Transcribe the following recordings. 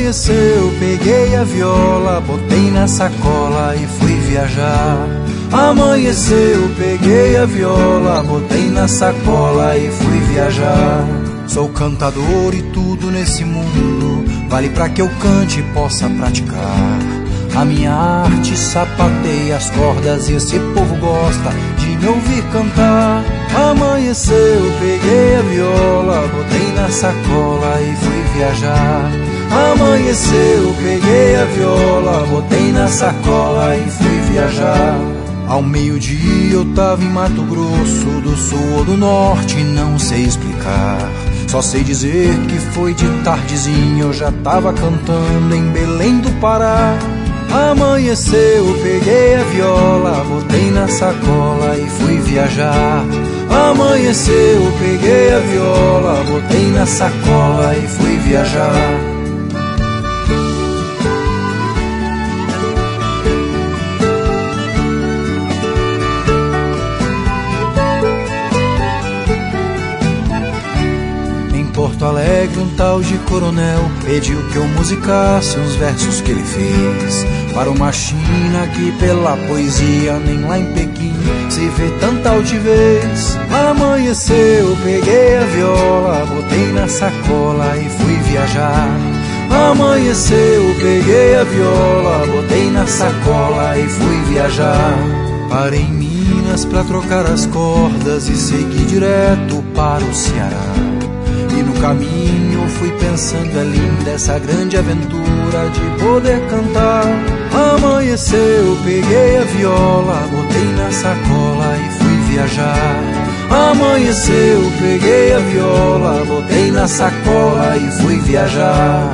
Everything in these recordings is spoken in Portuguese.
Amanheceu, peguei a viola, botei na sacola e fui viajar. Amanheceu, peguei a viola, botei na sacola e fui viajar. Sou cantador e tudo nesse mundo vale pra que eu cante e possa praticar. A minha arte sapateia as cordas e esse povo gosta de me ouvir cantar. Amanheceu, peguei a viola, botei na sacola e fui viajar. Amanheceu, peguei a viola, botei na sacola e fui viajar. Ao meio-dia eu tava em Mato Grosso, do sul ou do norte, não sei explicar. Só sei dizer que foi de tardezinha, eu já tava cantando em Belém do Pará. Amanheceu, peguei a viola, botei na sacola e fui viajar. Amanheceu, peguei a viola, botei na sacola e fui viajar. Porto Alegre, um tal de coronel pediu que eu musicasse uns versos que ele fez para uma China que pela poesia nem lá em Pequim se vê tanta altivez. Amanheceu, peguei a viola, botei na sacola e fui viajar. Amanheceu, peguei a viola, botei na sacola e fui viajar. Parei em Minas pra trocar as cordas e segui direto para o Ceará. E no caminho fui pensando, é linda essa grande aventura de poder cantar. Amanheceu, peguei a viola, botei na sacola e fui viajar. Amanheceu, peguei a viola, botei na sacola e fui viajar.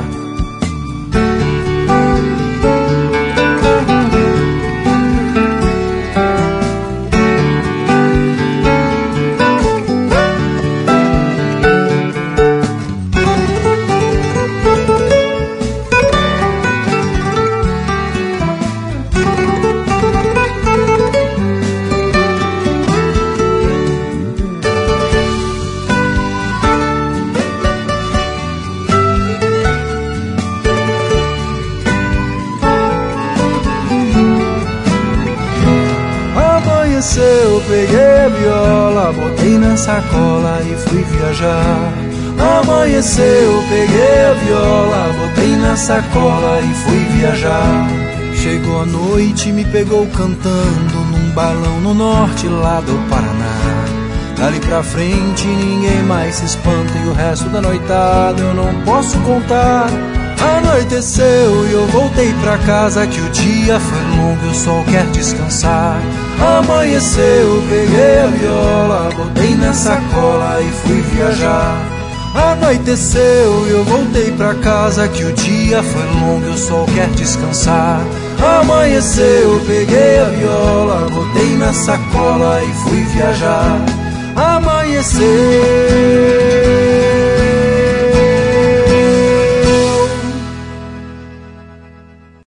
Amanheceu, peguei a viola, botei na sacola e fui viajar. Amanheceu, peguei a viola, botei na sacola e fui viajar. Chegou a noite e me pegou cantando num balão no norte lá do Paraná. Dali pra frente ninguém mais se espanta e o resto da noitada eu não posso contar. Anoiteceu e eu voltei pra casa que o dia foi longo e o sol quer descansar. Amanheceu, peguei a viola, botei na sacola e fui viajar. Anoiteceu e eu voltei pra casa que o dia foi longo e o sol quer descansar. Amanheceu, peguei a viola, botei na sacola e fui viajar. Amanheceu.